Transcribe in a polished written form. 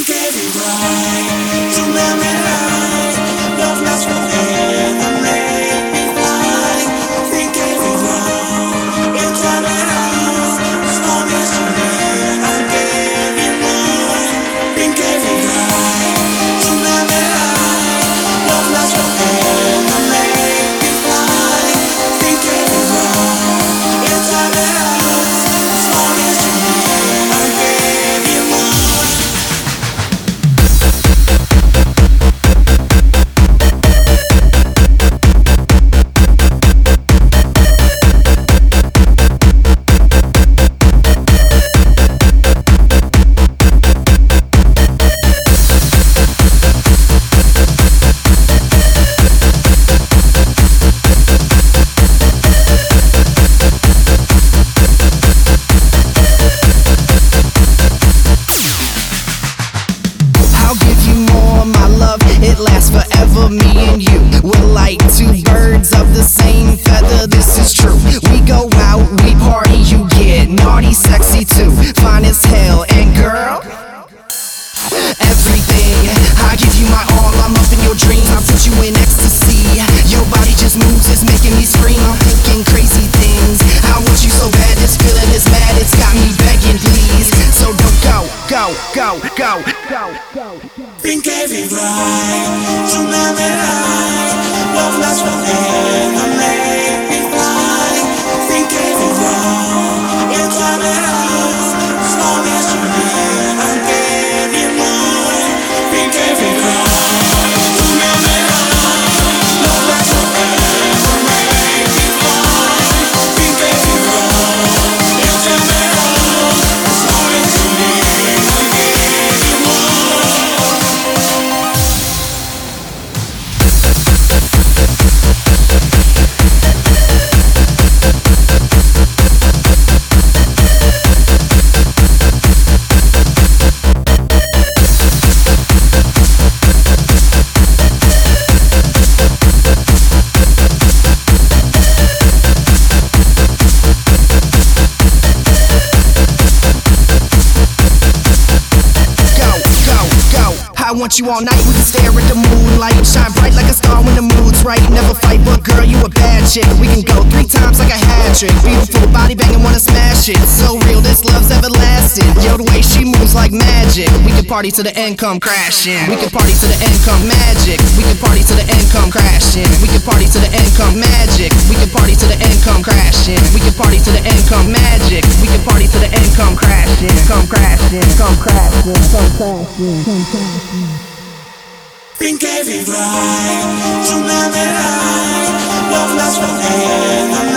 Think every right to memorize. Love lasts forever, make me fly. Think every wrong, it's all it is. As long as you live, I'll give you more. Think every right to memorize. Love lasts forever, make me fly. Think every wrong, it's all it is. As long as you live, I'll give you more. It lasts forever, me and you. We're like two birds of the same feather, this is true. We go out, we party, you get naughty, sexy too. Fine as hell, and girl, everything. I give you my all, I'm up in your dreams. I put you in ecstasy. Your body just moves, it's making me scream. I'm thinking crazy things. I want you so bad, this feeling is mad. It's got me begging, please. So don't go, go, go, go, go, go. Think every right to memorize. Love lasts forever, make me fly. Think every wrong, it's all it is. As long as you live, I'll give you more. Think every right to memorize. Love lasts forever, make me fly. Think every wrong, it's all it is. As long as you live, I'll give you more. I want you all night, we can stare at the moonlight. Shine bright like a star when the mood's right. Never fight, but girl, you a bad chick. We can go 3 times like a hat trick. Beautiful body banging, wanna smash it. So real, this love's everlasting. Yo, the way she moves like magic. We can party to the end, come crashing. We can party to the end, come magic. We can party to the end, come crashing. We can party to the end, come magic. We can party to the end, come crashing. We can party to the end, come magic. We can party to the end, come crashing. Come crashing, come crashing, come crashing, come crashing. Think every right to memorize. Love lasts forever.